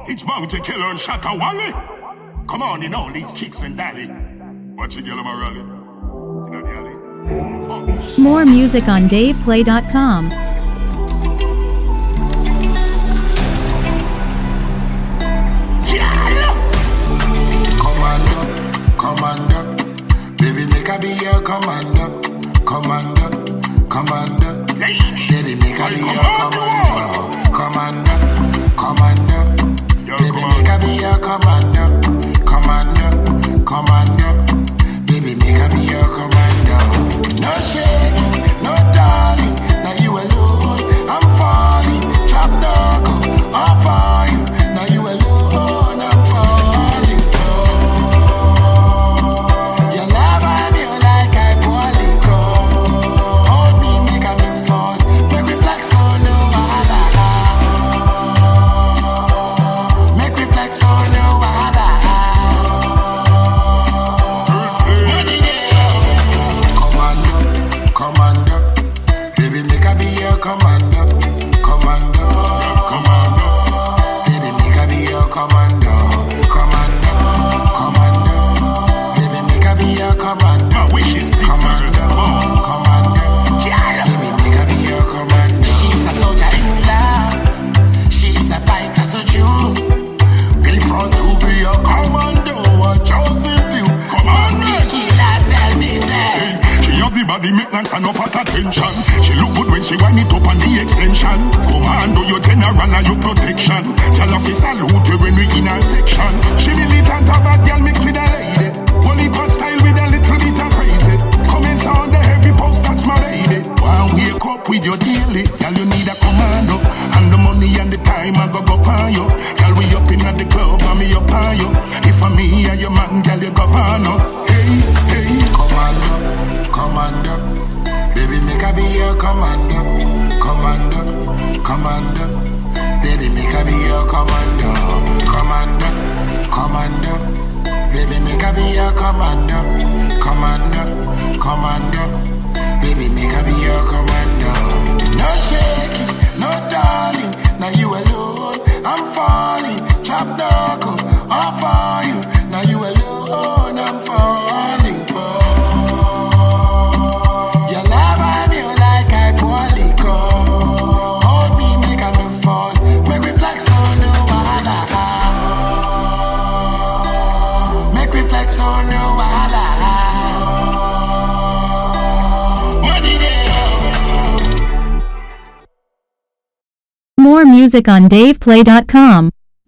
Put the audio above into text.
It's bound to kill her and Shaka Wally. Come on, you know these chicks and dally. Watch you get them a rally. You know the alley. More music on DavePlay.com. Commander, baby, make I be your commander. Commander, baby, make I be your commander. Commander, baby, make I be your commander. Commander, baby, make I be your commander. No shaking, no darling, now you alone. I'm falling, chop knuckle, all for you. Now you alone, I'm falling. You never knew like I poorly grow. Hold me, make I me fall, make me flex on no wahala. Make me flex on no wahala. Commander, baby, make I be your commander. Baby, make I be your commander. Baby, make I be your commander. My wish is this, Commander, baby, make I be your commander. She's a soldier in love. She's a fighter so true. Be proud to be your commando, a chosen few. Commander, tell me, say. she have the body make nice and up at attention. She look good when she wind it up on the extension. Commando, your general and your protection. Tell off his salute you when we in our section. She militant, a bad girl mixed with a lady. Wally pass style with a little bit of crazy. Comments on the heavy post, that's my baby. One wake up with your daily. Girl, you need a commando. And the money and the time I go on you. Girl, we up in at the club and me up on you. If I'm me and your man, girl, you governor. Hey, Commander, baby, make I be your commander. Baby, make I be your commander. Baby, make I be your commander. Baby, make I be your commander. No shaking, no darling, now you alone. I'm falling, chop knuckle, all for you. Now you alone, I'm falling for. You never knew like I poorly grow. Hold me, make I me fall, make me flex on no wahala. Make me flex on no wahala. More music on DavePlay.com.